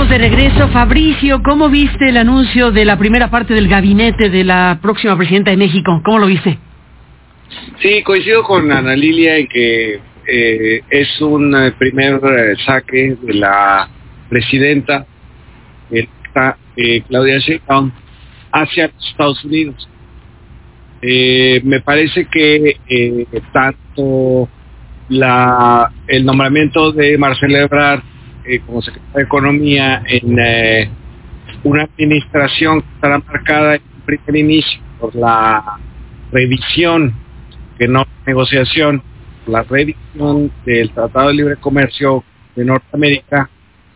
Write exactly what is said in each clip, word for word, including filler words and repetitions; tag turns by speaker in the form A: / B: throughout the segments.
A: estamos de regreso. Fabricio, ¿cómo viste el anuncio de la primera parte del gabinete de la próxima presidenta de México? ¿Cómo lo viste?
B: Sí, coincido con Ana Lilia en que eh, es un eh, primer eh, saque de la presidenta eh, eh, Claudia Sheinbaum hacia los Estados Unidos. Eh, me parece que eh, tanto la el nombramiento de Marcelo Ebrard eh, como secretario de Economía en eh, una administración que estará marcada en un primer inicio por la revisión, que no negociación, la revisión del Tratado de Libre Comercio de Norteamérica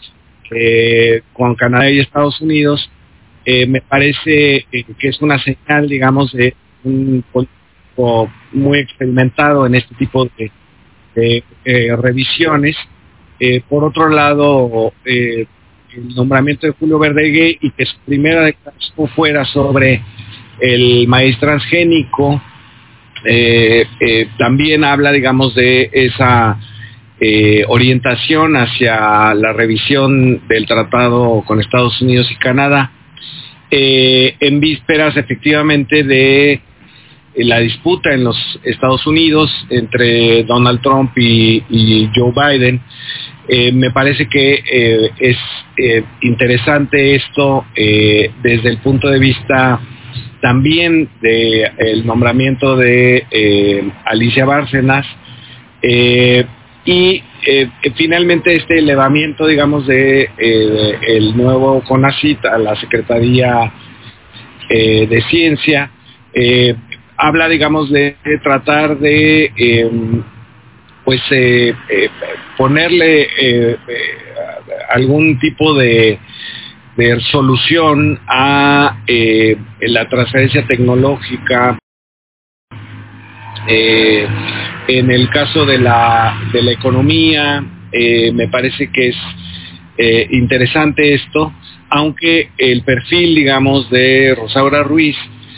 B: eh, con Canadá y Estados Unidos, eh, me parece eh, que es una señal, digamos, de un político muy experimentado en este tipo de, de eh, revisiones. Eh, por otro lado, eh, el nombramiento de Julio Verdeguer y que su primera declaración fuera sobre el maíz transgénico, eh, eh, también habla, digamos, de esa eh, orientación hacia la revisión del tratado con Estados Unidos y Canadá, eh, en vísperas efectivamente de la disputa en los Estados Unidos entre Donald Trump y, y Joe Biden. Eh, me parece que eh, es eh, interesante esto eh, desde el punto de vista también de el nombramiento de eh, Alicia Bárcenas eh, y eh, finalmente este elevamiento, digamos, de eh, el nuevo CONACYT a la Secretaría eh, de Ciencia. Eh, habla, digamos, de, de tratar de eh, pues eh, eh, ponerle eh, eh, algún tipo de, de solución a eh, la transferencia tecnológica. Eh, en el caso de la de la economía, eh, me parece que es eh, interesante esto, aunque el perfil, digamos, de Rosaura Ruiz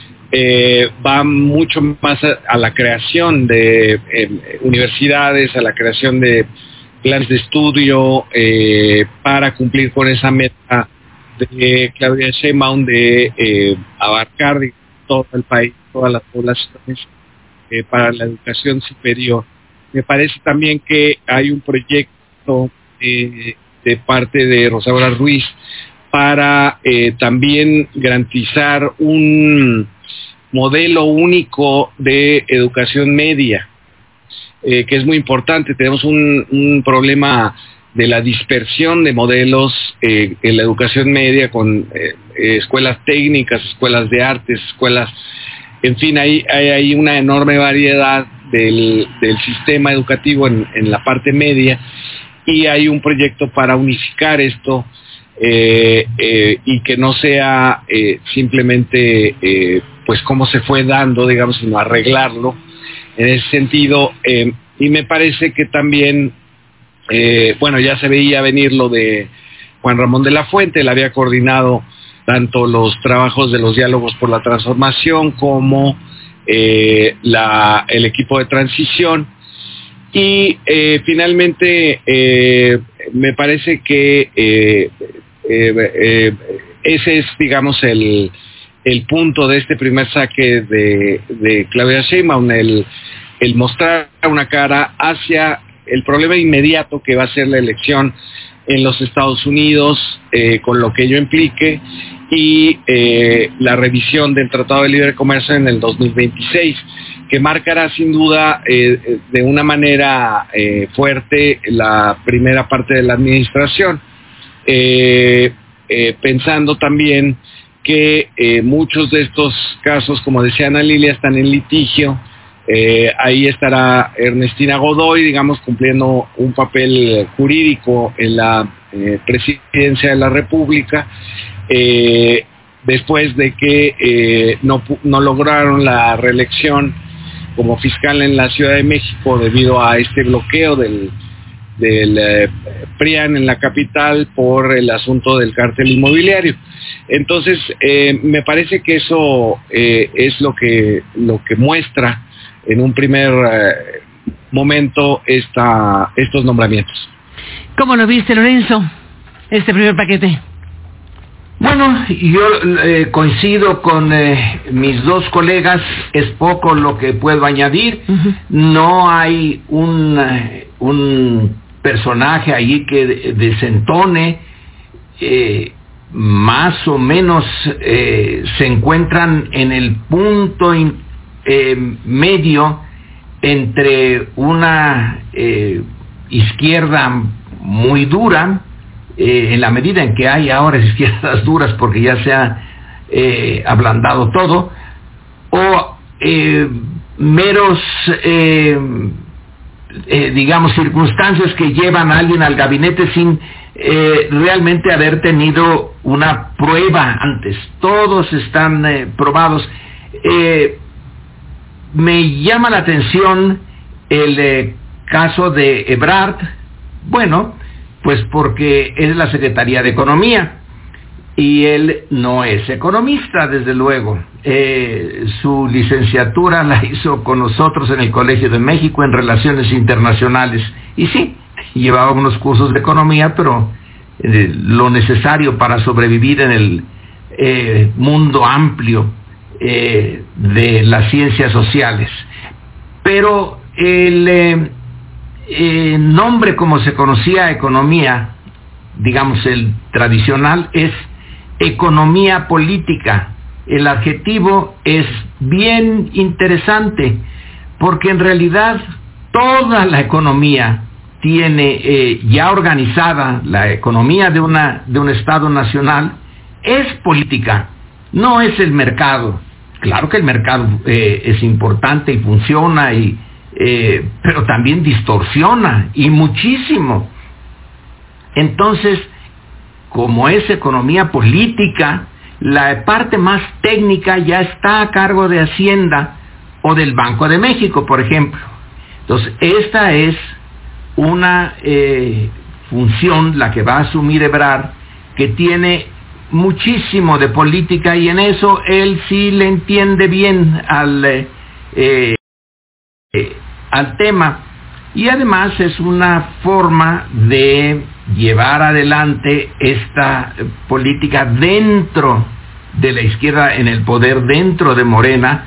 B: Eh, va mucho más a, a la creación de eh, universidades, a la creación de planes de estudio eh, para cumplir con esa meta de Claudia Sheinbaum de eh, abarcar todo el país, todas las poblaciones eh, para la educación superior. Me parece también que hay un proyecto eh, de parte de Rosaura Ruiz para eh, también garantizar un modelo único de educación media, eh, que es muy importante. Tenemos un, un problema de la dispersión de modelos eh, en la educación media con eh, escuelas técnicas, escuelas de artes, escuelas, en fin, hay, hay, hay una enorme variedad del, del sistema educativo en, en la parte media, y hay un proyecto para unificar esto eh, eh, y que no sea eh, simplemente eh, pues cómo se fue dando, digamos, sino arreglarlo en ese sentido. Eh, y me parece que también, eh, bueno, ya se veía venir lo de Juan Ramón de la Fuente. Él había coordinado tanto los trabajos de los diálogos por la transformación como eh, la, el equipo de transición. Y eh, finalmente eh, me parece que eh, eh, eh, ese es, digamos, el, el punto de este primer saque de, de Claudia Sheinbaum, el, el mostrar una cara hacia el problema inmediato que va a ser la elección en los Estados Unidos, eh, con lo que ello implique, y eh, la revisión del Tratado de Libre Comercio en el dos mil veintiséis, que marcará sin duda eh, de una manera eh, fuerte la primera parte de la administración, eh, eh, pensando también que eh, muchos de estos casos, como decía Ana Lilia, están en litigio. Eh, ahí estará Ernestina Godoy, digamos, cumpliendo un papel jurídico en la eh, presidencia de la República, eh, después de que eh, no, no lograron la reelección como fiscal en la Ciudad de México debido a este bloqueo del, del eh, PRIAN en la capital por el asunto del cártel inmobiliario. Entonces, eh, me parece que eso eh, es lo que, lo que muestra en un primer eh, momento esta, estos nombramientos.
A: ¿Cómo lo viste, Lorenzo? este primer paquete?
C: Bueno, yo eh, coincido con eh, mis dos colegas, es poco lo que puedo añadir. Uh-huh. No hay un, un personaje allí que desentone, eh, más o menos eh, se encuentran en el punto in, eh, medio entre una eh, izquierda muy dura, Eh, en la medida en que hay ahora izquierdas duras porque ya se ha eh, ablandado todo, o eh, meros eh, eh, digamos circunstancias que llevan a alguien al gabinete sin eh, realmente haber tenido una prueba antes. Todos están eh, probados. Eh, me llama la atención el eh, caso de Ebrard. Bueno, pues porque es la Secretaría de Economía y él no es economista, desde luego. Eh, su licenciatura la hizo con nosotros en el Colegio de México en Relaciones Internacionales y sí, llevaba unos cursos de economía, pero eh, lo necesario para sobrevivir en el eh, mundo amplio eh, de las ciencias sociales. Pero el eh, Eh, nombre como se conocía economía, digamos el tradicional, es economía política. El adjetivo es bien interesante porque en realidad toda la economía tiene eh, ya organizada, la economía de una de un Estado nacional es política, no es el mercado. Claro que el mercado eh, es importante y funciona y Eh, pero también distorsiona y muchísimo. Entonces, como es economía política, la parte más técnica ya está a cargo de Hacienda o del Banco de México, por ejemplo. Entonces, esta es una eh, función, la que va a asumir Ebrard, que tiene muchísimo de política y en eso él sí le entiende bien al eh, eh, Eh, al tema, y además es una forma de llevar adelante esta eh, política dentro de la izquierda en el poder, dentro de Morena,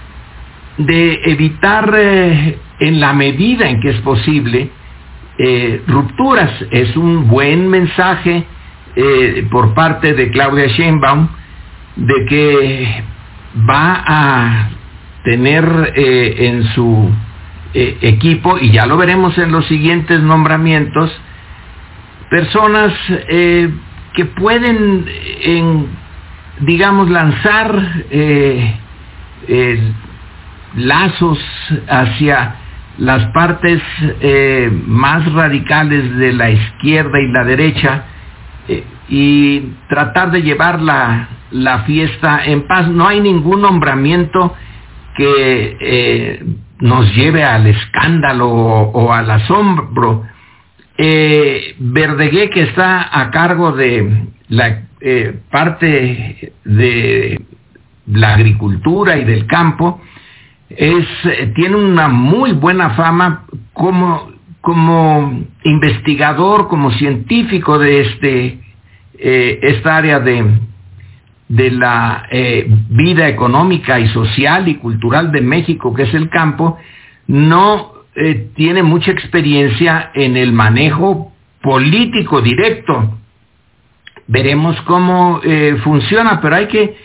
C: de evitar eh, en la medida en que es posible eh, rupturas. Es un buen mensaje eh, por parte de Claudia Sheinbaum de que va a tener eh, en su eh, equipo, y ya lo veremos en los siguientes nombramientos, personas eh, que pueden, en, digamos, lanzar eh, eh, lazos hacia las partes eh, más radicales de la izquierda y la derecha eh, y tratar de llevar la, la fiesta en paz. No hay ningún nombramiento que eh, nos lleve al escándalo o, o al asombro. Eh, Verdeguer, que está a cargo de la eh, parte de la agricultura y del campo, es eh, tiene una muy buena fama como, como investigador, como científico de este eh, esta área de de la eh, vida económica y social y cultural de México, que es el campo. No eh, tiene mucha experiencia en el manejo político directo. Veremos cómo eh, funciona, pero hay que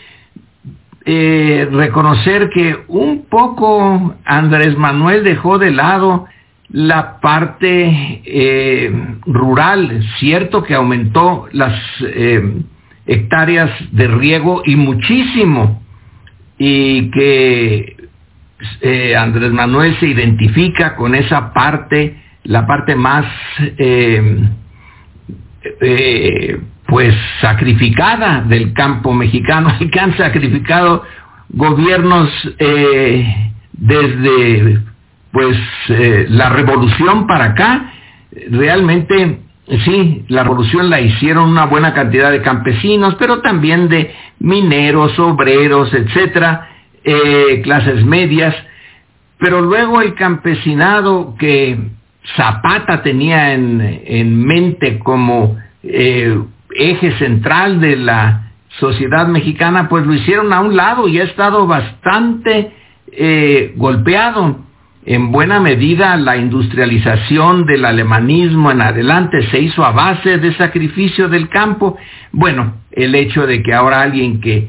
C: eh, reconocer que un poco Andrés Manuel dejó de lado la parte eh, rural. Cierto que aumentó las eh, hectáreas de riego y muchísimo, y que eh, Andrés Manuel se identifica con esa parte, la parte más eh, eh, pues sacrificada del campo mexicano, y que han sacrificado gobiernos eh, desde pues eh, la revolución para acá. Realmente sí, la revolución la hicieron una buena cantidad de campesinos, pero también de mineros, obreros, etcétera, eh, clases medias. Pero luego el campesinado que Zapata tenía en, en mente como eh, eje central de la sociedad mexicana, pues lo hicieron a un lado y ha estado bastante eh, golpeado. En buena medida la industrialización del alemanismo en adelante se hizo a base de sacrificio del campo. Bueno, el hecho de que ahora alguien que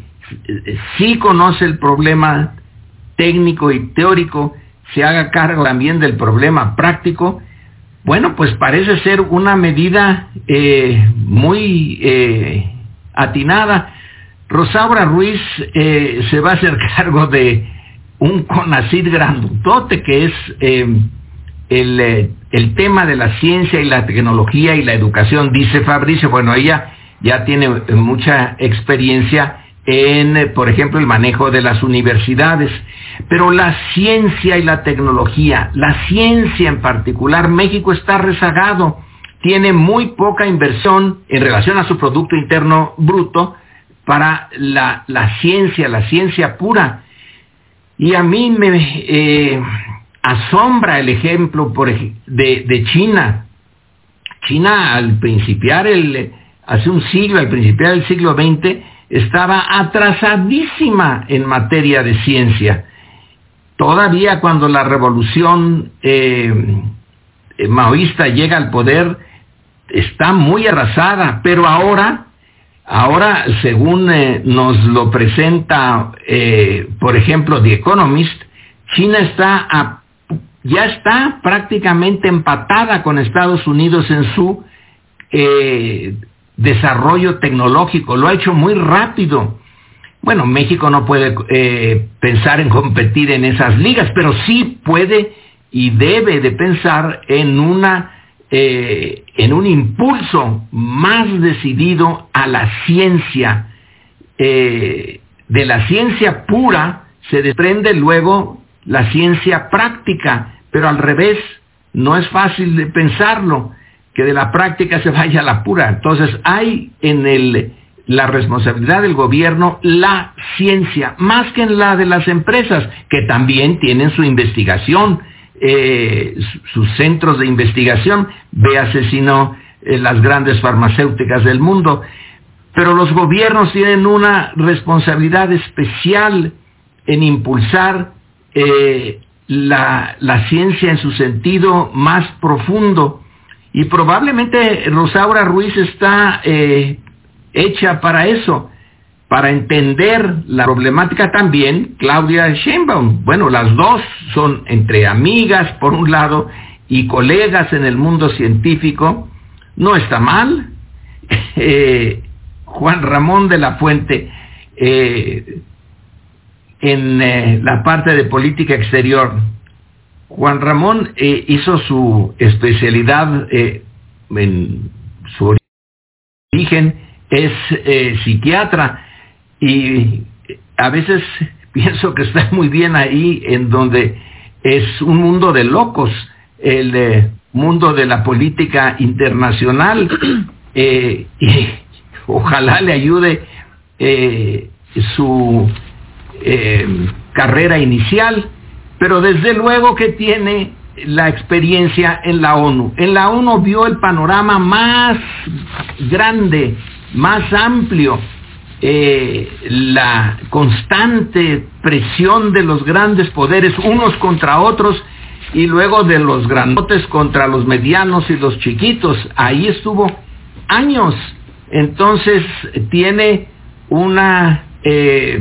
C: sí conoce el problema técnico y teórico se haga cargo también del problema práctico, bueno, pues parece ser una medida eh, muy eh, atinada. Rosaura Ruiz eh, se va a hacer cargo de un CONACYT grandote que es eh, el, eh, el tema de la ciencia y la tecnología y la educación, dice Fabricio. Bueno, ella ya tiene mucha experiencia en, por ejemplo, el manejo de las universidades, pero la ciencia y la tecnología, la ciencia en particular, México está rezagado, tiene muy poca inversión en relación a su Producto Interno Bruto para la, la ciencia, la ciencia pura. Y a mí me eh, asombra el ejemplo por ej- de, de China. China al principiar el, hace un siglo, al principiar el siglo veinte, estaba atrasadísima en materia de ciencia. Todavía cuando la revolución eh, maoísta llega al poder, está muy arrasada, pero ahora... Ahora, según eh, nos lo presenta, eh, por ejemplo, The Economist, China está a, ya está prácticamente empatada con Estados Unidos en su eh, desarrollo tecnológico. Lo ha hecho muy rápido. Bueno, México no puede eh, pensar en competir en esas ligas, pero sí puede y debe de pensar en una... Eh, en un impulso más decidido a la ciencia. Eh, de la ciencia pura se desprende luego la ciencia práctica, pero al revés, no es fácil de pensarlo, que de la práctica se vaya a la pura. Entonces hay en el, la responsabilidad del gobierno la ciencia, más que en la de las empresas, que también tienen su investigación, Eh, sus centros de investigación, véase si no eh, las grandes farmacéuticas del mundo, pero los gobiernos tienen una responsabilidad especial en impulsar eh, la, la ciencia en su sentido más profundo, y probablemente Rosaura Ruiz está eh, hecha para eso, para entender la problemática. También Claudia Sheinbaum. Bueno, las dos son entre amigas, por un lado, y colegas en el mundo científico. No está mal. Eh, Juan Ramón de la Fuente, eh, en eh, la parte de política exterior, Juan Ramón eh, hizo su especialidad, eh, en su origen es eh, psiquiatra, y a veces pienso que está muy bien ahí, en donde es un mundo de locos, el eh, mundo de la política internacional, eh, y ojalá le ayude eh, su eh, carrera inicial, pero desde luego que tiene la experiencia en la ONU. En la ONU vio el panorama más grande, más amplio, Eh, la constante presión de los grandes poderes unos contra otros, y luego de los grandotes contra los medianos y los chiquitos. Ahí estuvo años. Entonces tiene una eh,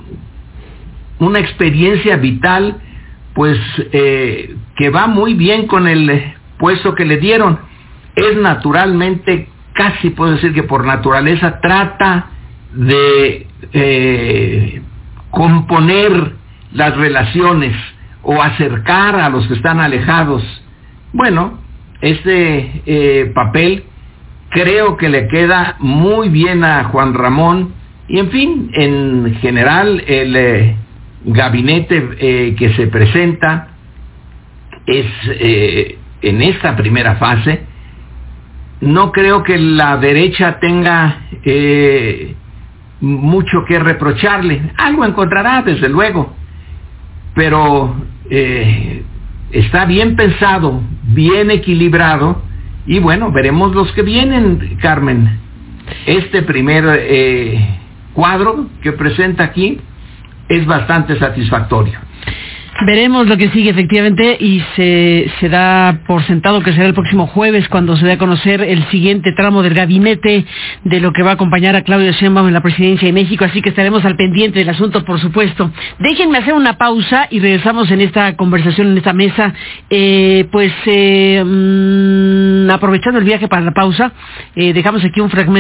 C: una experiencia vital, pues eh, que va muy bien con el puesto que le dieron. Es naturalmente, casi puedo decir que por naturaleza, trata de eh, componer las relaciones o acercar a los que están alejados. Bueno, este eh, papel creo que le queda muy bien a Juan Ramón, y en fin, en general el eh, gabinete eh, que se presenta es eh, en esta primera fase. No creo que la derecha tenga eh, mucho que reprocharle. Algo encontrará, desde luego, pero eh, está bien pensado, bien equilibrado, y bueno, veremos los que vienen, Carmen. Este primer eh, cuadro que presenta aquí es bastante satisfactorio.
A: Veremos lo que sigue efectivamente y se, se da por sentado que será el próximo jueves cuando se dé a conocer el siguiente tramo del gabinete de lo que va a acompañar a Claudia Sheinbaum en la presidencia de México, así que estaremos al pendiente del asunto, por supuesto. Déjenme hacer una pausa y regresamos en esta conversación, en esta mesa, eh, pues eh, mmm, aprovechando el viaje para la pausa, eh, dejamos aquí un fragmento